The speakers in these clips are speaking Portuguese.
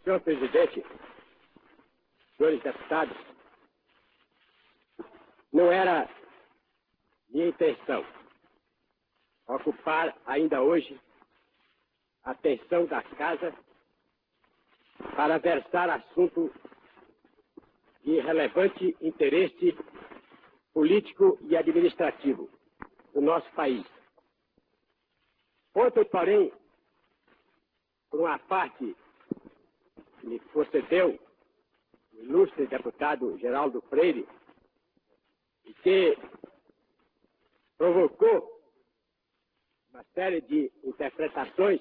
Senhor presidente, senhores deputados, não era minha intenção ocupar ainda hoje a atenção da Casa para versar assunto de relevante interesse político e administrativo do nosso país. Ontem, porém, por uma parte que me concedeu o ilustre deputado Geraldo Freire, e que provocou uma série de interpretações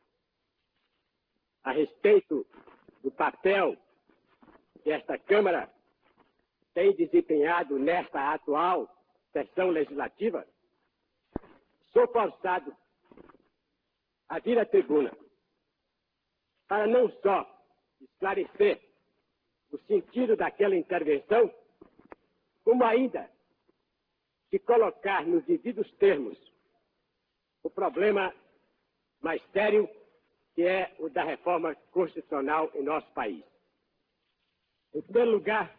a respeito do papel que esta Câmara tem desempenhado nesta atual sessão legislativa, sou forçado a vir à tribuna para não só esclarecer o sentido daquela intervenção, como ainda de colocar nos devidos termos o problema mais sério, que é o da reforma constitucional em nosso país. Em primeiro lugar,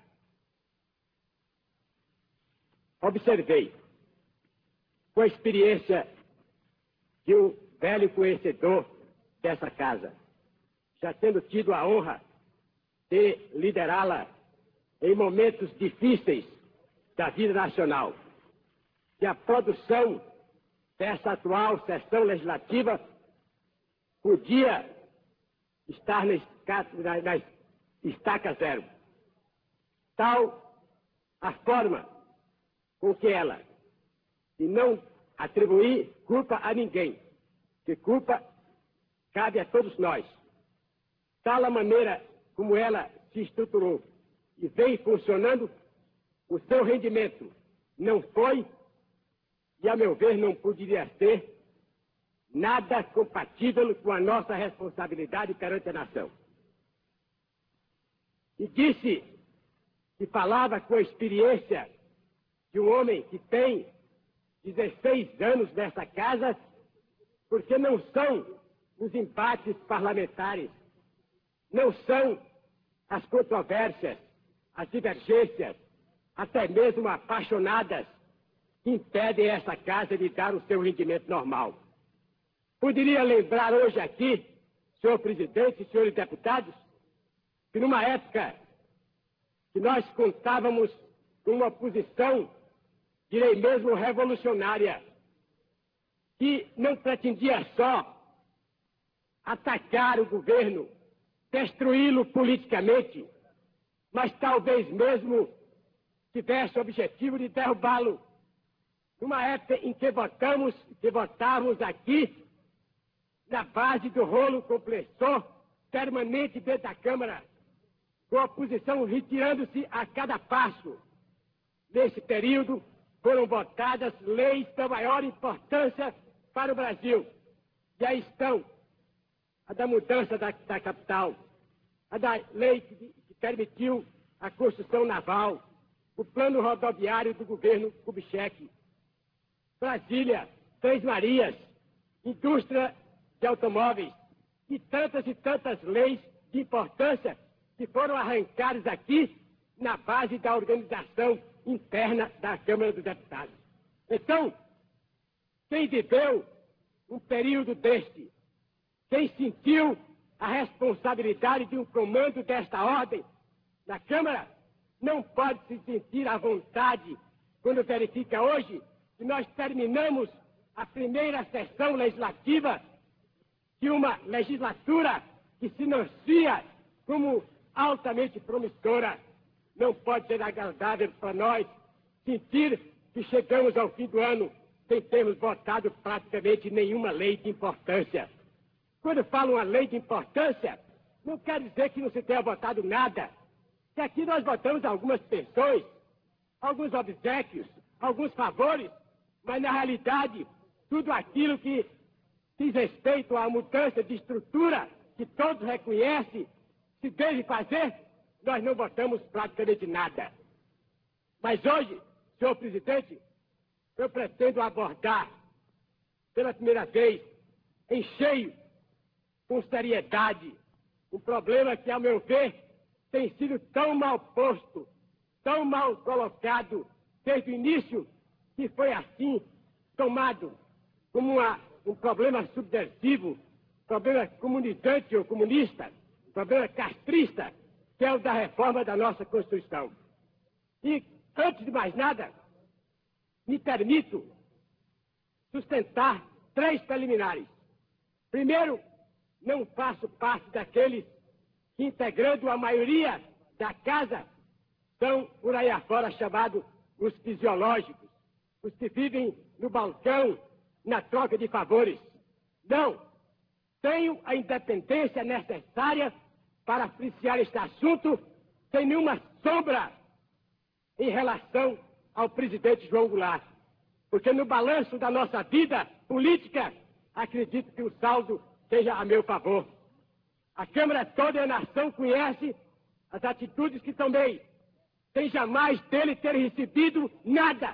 observei, com a experiência de um velho conhecedor dessa casa, já tendo tido a honra de liderá-la em momentos difíceis da vida nacional, que a produção dessa atual sessão legislativa podia estar na estaca zero. Tal a forma com que ela, e não atribuir culpa a ninguém, que culpa cabe a todos nós, tal a maneira como ela se estruturou e vem funcionando, o seu rendimento não foi, e a meu ver não poderia ser, nada compatível com a nossa responsabilidade perante a nação. E disse que falava com a experiência de um homem que tem 16 anos nessa casa, porque não são os embates parlamentares, não são as controvérsias, as divergências, até mesmo apaixonadas, que impedem essa casa de dar o seu rendimento normal. Poderia lembrar hoje aqui, senhor presidente, senhores deputados, que numa época que nós contávamos com uma posição, direi mesmo revolucionária, que não pretendia só atacar o governo, destruí-lo politicamente, mas talvez mesmo tivesse o objetivo de derrubá-lo. Numa época em que votávamos aqui na base do rolo compressor permanente dentro da Câmara, com a oposição retirando-se a cada passo. Nesse período foram votadas leis da maior importância para o Brasil. E aí estão a da mudança da capital, a da lei que permitiu a construção naval, o plano rodoviário do governo Kubitschek, Brasília, Três Marias, indústria de automóveis e tantas leis de importância que foram arrancadas aqui na base da organização interna da Câmara dos Deputados. Então, quem viveu um período deste, quem sentiu a responsabilidade de um comando desta ordem na Câmara, não pode se sentir à vontade quando verifica hoje que nós terminamos a primeira sessão legislativa de uma legislatura que se anuncia como altamente promissora. Não pode ser agradável para nós sentir que chegamos ao fim do ano sem termos votado praticamente nenhuma lei de importância. Quando falo uma lei de importância, não quer dizer que não se tenha votado nada. Que aqui nós votamos algumas pensões, alguns obséquios, alguns favores, mas na realidade, tudo aquilo que diz respeito à mudança de estrutura que todos reconhecem se deve fazer, nós não votamos praticamente nada. Mas hoje, senhor presidente, eu pretendo abordar pela primeira vez, em cheio, com seriedade, Um problema que, ao meu ver, tem sido tão mal posto, tão mal colocado desde o início, que foi assim tomado como um problema subversivo, problema comunizante ou comunista, problema castrista, que é o da reforma da nossa Constituição. E, antes de mais nada, me permito sustentar 3 preliminares. Primeiro, não faço parte daqueles que, integrando a maioria da casa, são por aí afora chamados os fisiológicos, os que vivem no balcão, na troca de favores. Não! Tenho a independência necessária para apreciar este assunto sem nenhuma sombra em relação ao presidente João Goulart. Porque no balanço da nossa vida política, acredito que o saldo seja a meu favor. A Câmara toda e a nação conhece as atitudes que tomei, sem jamais dele ter recebido nada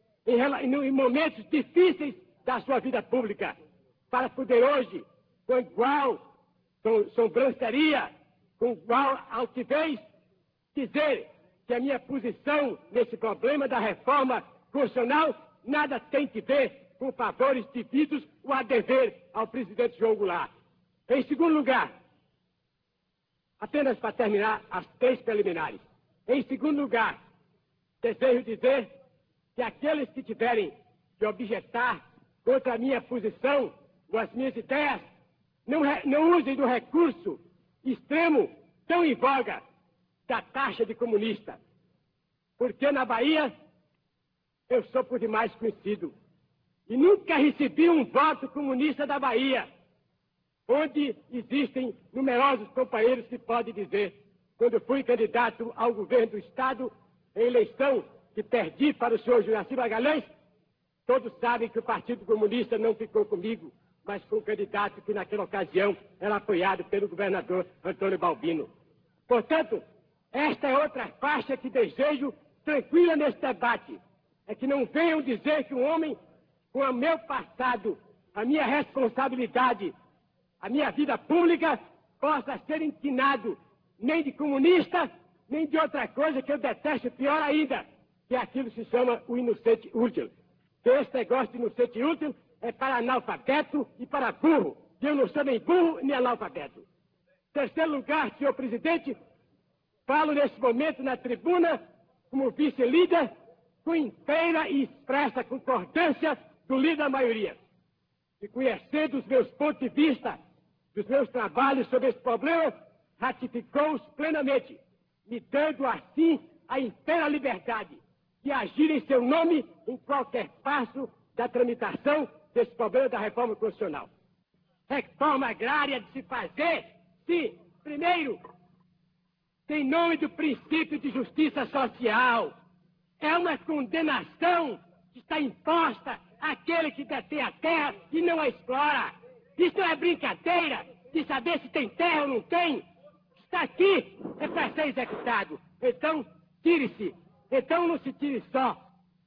em momentos difíceis da sua vida pública, para poder hoje, com igual sobranceria, com igual altivez, dizer que a minha posição nesse problema da reforma constitucional nada tem que ver com favores devidos ou a dever ao presidente João Goulart. Em segundo lugar, apenas para terminar as 3 preliminares. Em segundo lugar, desejo dizer que aqueles que tiverem de objetar contra a minha posição ou as minhas ideias, não usem do recurso extremo tão em voga da taxa de comunista. Porque na Bahia eu sou por demais conhecido. E nunca recebi um voto comunista da Bahia, onde existem numerosos companheiros que podem dizer, quando fui candidato ao governo do Estado, em eleição que perdi para o senhor Juraci Magalhães, todos sabem que o Partido Comunista não ficou comigo, mas com um candidato que naquela ocasião era apoiado pelo governador Antônio Balbino. Portanto, esta é outra faixa que desejo tranquila nesse debate. É que não venham dizer que um homem com o meu passado, a minha responsabilidade, a minha vida pública, possa ser inclinado nem de comunista, nem de outra coisa que eu detesto pior ainda, que é aquilo que se chama o inocente útil. Que esse negócio de inocente útil é para analfabeto e para burro. E eu não sou nem burro nem analfabeto. Terceiro lugar, senhor presidente, falo nesse momento na tribuna como vice-líder com inteira e expressa concordância do líder da maioria. E conhecendo os meus pontos de vista, dos meus trabalhos sobre esse problema, ratificou-os plenamente, me dando assim a inteira liberdade de agir em seu nome em qualquer passo da tramitação desse problema da reforma constitucional. Reforma agrária de se fazer, sim, primeiro, em nome do princípio de justiça social. É uma condenação que está imposta àquele que detém a terra e não a explora. Isso não é brincadeira de saber se tem terra ou não tem. Está aqui, é para ser executado. Então, tire-se. Então não se tire só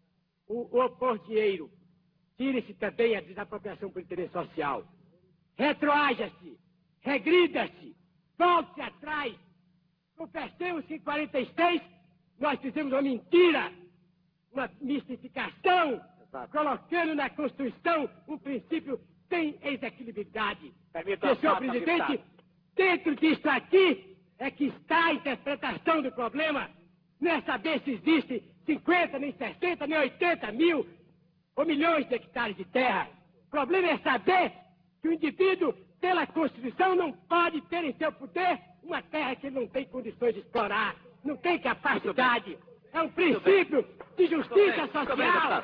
o opor dinheiro. Tire-se também a desapropriação por interesse social. Retroaja-se, regrida-se, volte atrás. Confessemos que em 46 nós fizemos uma mentira, uma mistificação, colocando na Constituição um princípio sem exequibilidade. Senhor presidente, dentro disso aqui é que está a interpretação do problema. Não é saber se existe 50, nem 60, nem 80 mil ou milhões de hectares de terra. O problema é saber que o indivíduo, pela Constituição, não pode ter em seu poder uma terra que ele não tem condições de explorar, não tem capacidade. É um princípio de justiça social.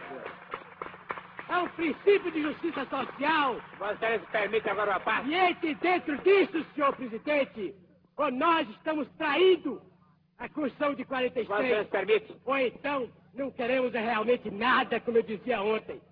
É um princípio de justiça social. Vossa Excelência permite agora uma parte? E dentro disso, senhor presidente, ou nós estamos traindo a Constituição de 46, Vossa Excelência permite? ou então não queremos realmente nada, como eu dizia ontem.